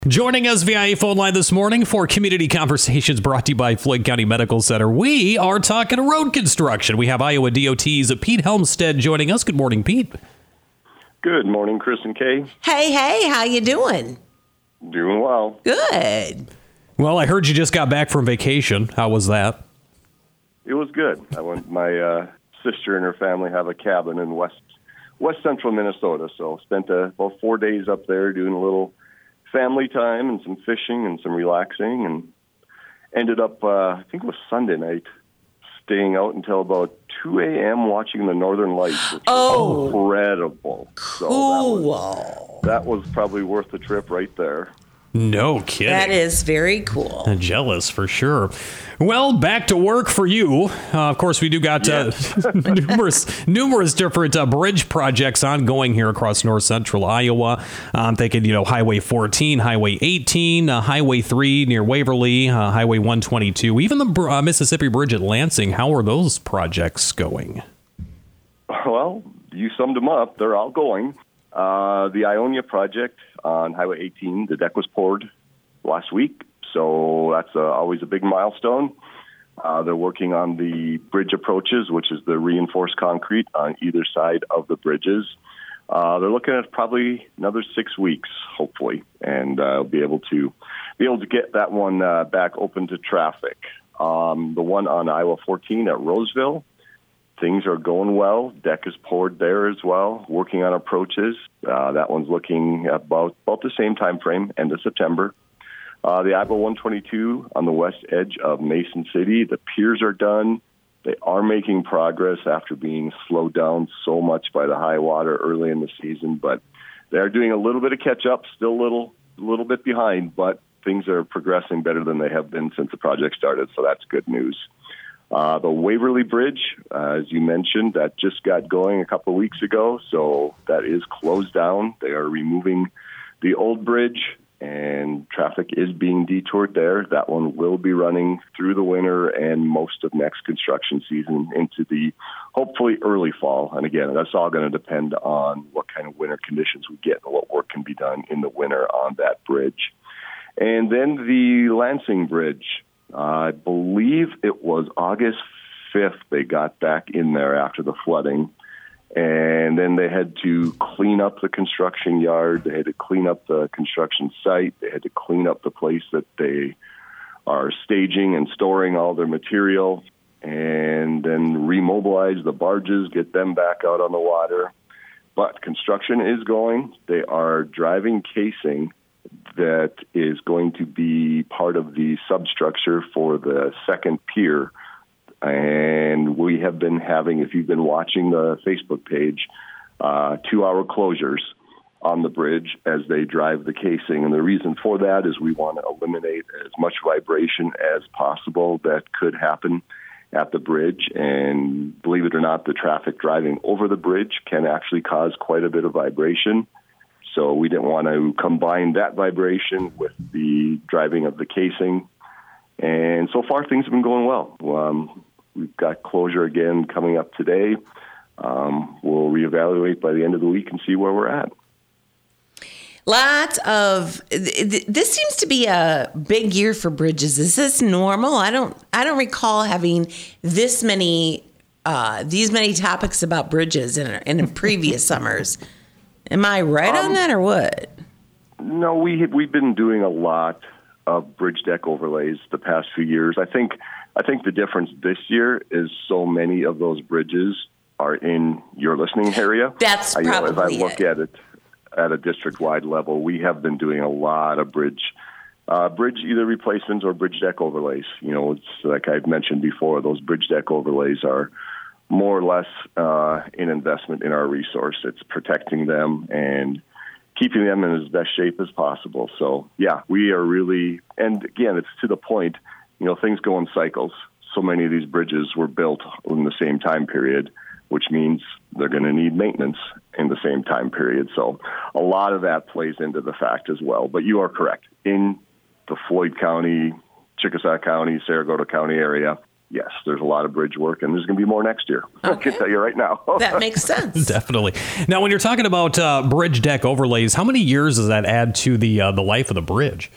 Joining us via phone line this morning for Community Conversations brought to you by Floyd County Medical Center. We are talking road construction. We have Iowa DOT's Pete Helmstead joining us. Good morning, Pete. Good morning, Chris and Kay. Hey, how you doing? Doing well. Good. Well, I heard you just got back from vacation. How was that? It was good. My sister and her family have a cabin in west central Minnesota, so spent about 4 days up there doing a little family time and some fishing and some relaxing, and ended up, I think it was Sunday night, staying out until about 2 a.m. watching the Northern Lights, which was incredible. Cool. So that was probably worth the trip right there. No kidding. That is very cool. Jealous for sure. Well, back to work for you. Of course, we do got numerous different bridge projects ongoing here across north central Iowa. I'm thinking, Highway 14, Highway 18, Highway 3 near Waverly, Highway 122, even the Mississippi Bridge at Lansing. How are those projects going? Well, you summed them up. They're all going. The Ionia project on Highway 18, the deck was poured last week, so that's always a big milestone. They're working on the bridge approaches, which is the reinforced concrete on either side of the bridges. They're looking at probably another 6 weeks, hopefully, and be able to get that one back open to traffic. The one on Iowa 14 at Roseville, things are going well. Deck is poured there as well, working on approaches. That one's looking at about the same time frame, end of September. The Iowa 122 on the west edge of Mason City, the piers are done. They are making progress after being slowed down so much by the high water early in the season, but they're doing a little bit of catch-up, still a little bit behind, but things are progressing better than they have been since the project started, so that's good news. The Waverly Bridge, as you mentioned, that just got going a couple of weeks ago, so that is closed down. They are removing the old bridge, and traffic is being detoured there. That one will be running through the winter and most of next construction season into the hopefully early fall. And again, that's all going to depend on what kind of winter conditions we get and what work can be done in the winter on that bridge. And then the Lansing Bridge. I believe it was August 5th they got back in there after the flooding, and then they had to clean up the construction yard. They had to clean up the construction site. They had to clean up the place that they are staging and storing all their material, and then remobilize the barges, get them back out on the water. But construction is going. They are driving casing that is going to be part of the substructure for the second pier. And we have been having, if you've been watching the Facebook page, 2-hour closures on the bridge as they drive the casing. And the reason for that is we want to eliminate as much vibration as possible that could happen at the bridge. And believe it or not, the traffic driving over the bridge can actually cause quite a bit of vibration. So we didn't want to combine that vibration with the driving of the casing. And so far, things have been going well. We've got closure again coming up today. We'll reevaluate by the end of the week and see where we're at. Lots of this seems to be a big year for bridges. Is this normal? I don't recall having these many topics about bridges in previous summers. Am I right on that, or what? No, we've been doing a lot of bridge deck overlays the past few years. I think the difference this year is so many of those bridges are in your listening area. That's probably as I look at it at a district-wide level, we have been doing a lot of bridge either replacements or bridge deck overlays. It's like I've mentioned before, those bridge deck overlays are more or less an investment in our resource. It's protecting them and keeping them in as best shape as possible. So, yeah, we are really, and again, it's to the point, things go in cycles. So many of these bridges were built in the same time period, which means they're going to need maintenance in the same time period. So a lot of that plays into the fact as well. But you are correct. In the Floyd County, Chickasaw County, Sarasota County area, yes, there's a lot of bridge work, and there's going to be more next year. Okay. I can tell you right now. That makes sense. Definitely. Now, when you're talking about bridge deck overlays, how many years does that add to the life of the bridge?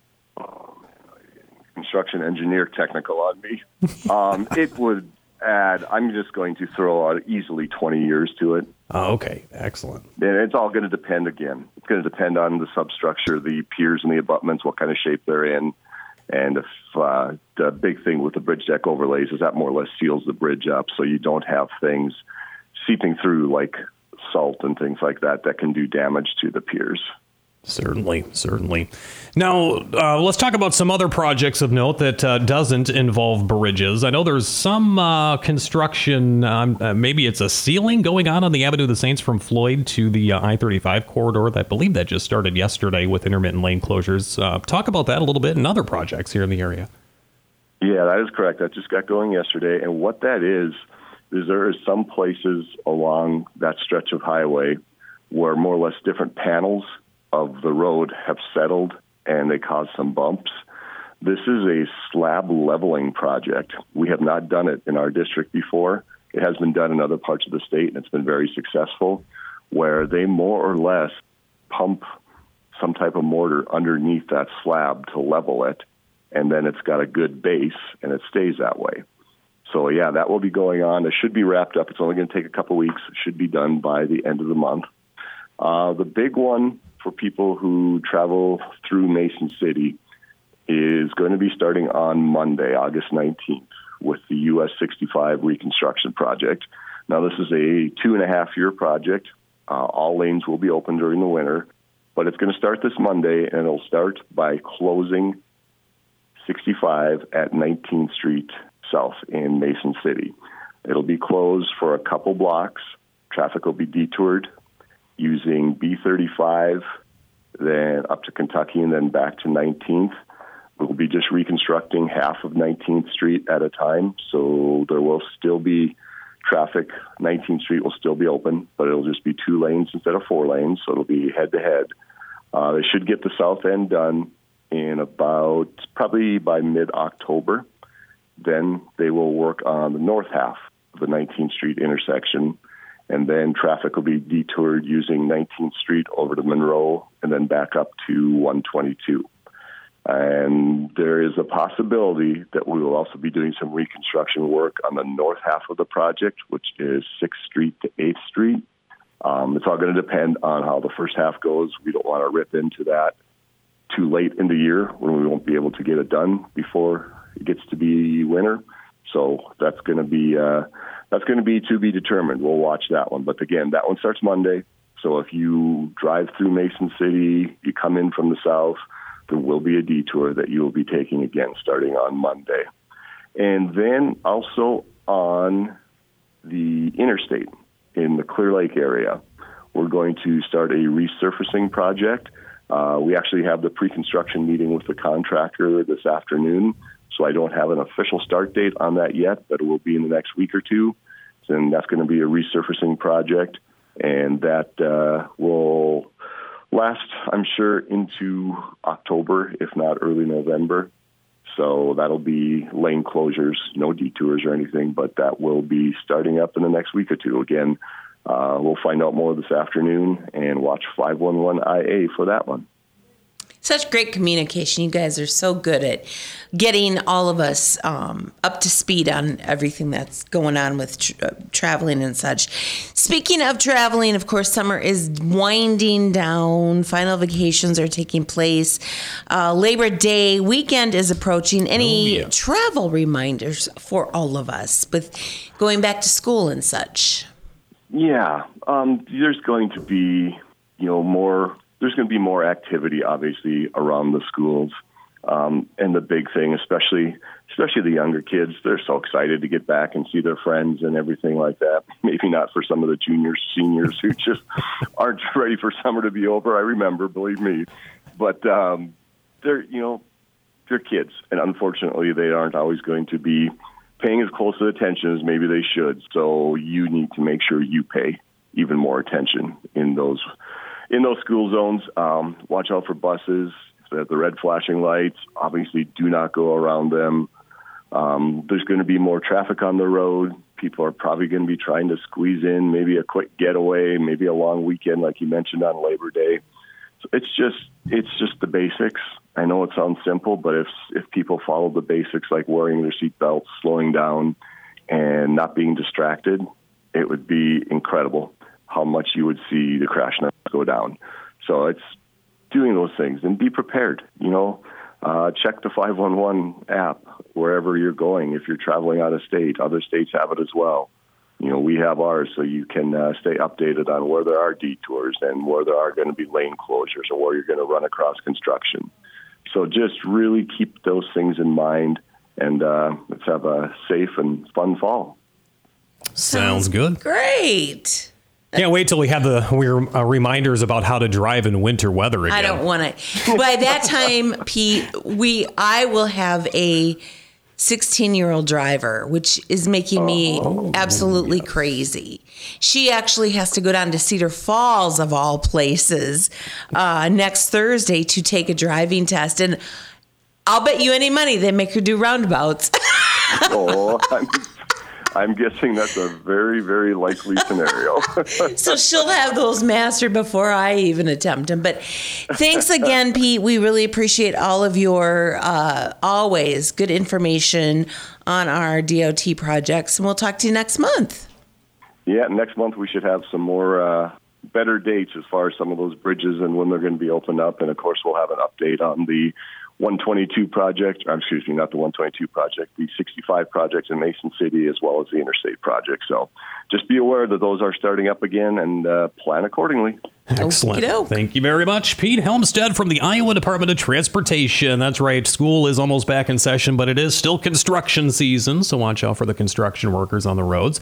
Construction engineer technical on me. It would add, I'm just going to throw out easily 20 years to it. Oh, okay. Excellent. And it's all going to depend again. It's going to depend on the substructure, the piers and the abutments, what kind of shape they're in. And if the big thing with the bridge deck overlays is that more or less seals the bridge up so you don't have things seeping through like salt and things like that that can do damage to the piers. Certainly. Now, let's talk about some other projects of note that doesn't involve bridges. I know there's some construction, maybe it's a ceiling going on the Avenue of the Saints from Floyd to the I-35 corridor. I believe that just started yesterday with intermittent lane closures. Talk about that a little bit and other projects here in the area. Yeah, that is correct. That just got going yesterday. And what that is there is some places along that stretch of highway where more or less different panels of the road have settled and they cause some bumps. This is a slab leveling project. We have not done it in our district before. It has been done in other parts of the state, and it's been very successful, where they more or less pump some type of mortar underneath that slab to level it, and then it's got a good base, and it stays that way. So, yeah, that will be going on. It should be wrapped up. It's only going to take a couple weeks. It should be done by the end of the month. The big one for people who travel through Mason City is going to be starting on Monday, August 19th, with the US 65 reconstruction project. Now, this is a 2.5-year project. All lanes will be open during the winter, but it's going to start this Monday, and it'll start by closing 65 at 19th Street South in Mason City. It'll be closed for a couple blocks. Traffic will be detoured using B35, then up to Kentucky, and then back to 19th. We'll be just reconstructing half of 19th Street at a time, so there will still be traffic. 19th Street will still be open, but it'll just be 2 lanes instead of 4 lanes, so it'll be head-to-head. They should get the south end done in about probably by mid-October. Then they will work on the north half of the 19th Street intersection, and then traffic will be detoured using 19th Street over to Monroe and then back up to 122. And there is a possibility that we will also be doing some reconstruction work on the north half of the project, which is 6th Street to 8th Street. It's all going to depend on how the first half goes. We don't want to rip into that too late in the year when we won't be able to get it done before it gets to be winter. So that's going to be to be determined. We'll watch that one. But again, that one starts Monday. So if you drive through Mason City, you come in from the south, there will be a detour that you will be taking again starting on Monday. And then also on the interstate in the Clear Lake area, we're going to start a resurfacing project. We actually have the pre-construction meeting with the contractor this afternoon, so I don't have an official start date on that yet, but it will be in the next week or two. And that's going to be a resurfacing project, and that will last, I'm sure, into October, if not early November. So that'll be lane closures, no detours or anything, but that will be starting up in the next week or two. Again, we'll find out more this afternoon and watch 511IA for that one. Such great communication. You guys are so good at getting all of us up to speed on everything that's going on with traveling and such. Speaking of traveling, of course, summer is winding down. Final vacations are taking place. Labor Day weekend is approaching. Any travel reminders for all of us with going back to school and such? Yeah, there's going to be, more. There's going to be more activity, obviously, around the schools. And the big thing, especially the younger kids, they're so excited to get back and see their friends and everything like that. Maybe not for some of the juniors, seniors who just aren't ready for summer to be over. I remember, believe me. But they're kids. And unfortunately, they aren't always going to be paying as close attention as maybe they should. So you need to make sure you pay even more attention in those school zones. Watch out for buses. If they have the red flashing lights, obviously do not go around them. There's going to be more traffic on the road. People are probably going to be trying to squeeze in maybe a quick getaway, maybe a long weekend like you mentioned on Labor Day. So it's just the basics. I know it sounds simple, but if people follow the basics like wearing their seatbelts, slowing down, and not being distracted, it would be incredible how much you would see the crash numbers go down. So it's doing those things and be prepared. Check the 511 app wherever you're going. If you're traveling out of state, other states have it as well. We have ours, so you can stay updated on where there are detours and where there are going to be lane closures or where you're going to run across construction. So just really keep those things in mind, and let's have a safe and fun fall. Sounds good. Great. Can't wait till we have the reminders about how to drive in winter weather again. I don't want to. By that time, Pete, I will have a 16-year-old driver, which is making me absolutely crazy. She actually has to go down to Cedar Falls, of all places, next Thursday to take a driving test. And I'll bet you any money they make her do roundabouts. I'm guessing that's a very, very likely scenario. So she'll have those mastered before I even attempt them. But thanks again, Pete. We really appreciate all of your always good information on our DOT projects. And we'll talk to you next month. Yeah, next month we should have some more better dates as far as some of those bridges and when they're going to be opened up. And, of course, we'll have an update on the 122 project, excuse me, not the 122 project, the 65 project in Mason City, as well as the interstate project. So just be aware that those are starting up again and plan accordingly. Excellent. Thank you very much, Pete Helmstead from the Iowa Department of Transportation. That's right. School is almost back in session, but it is still construction season. So watch out for the construction workers on the roads.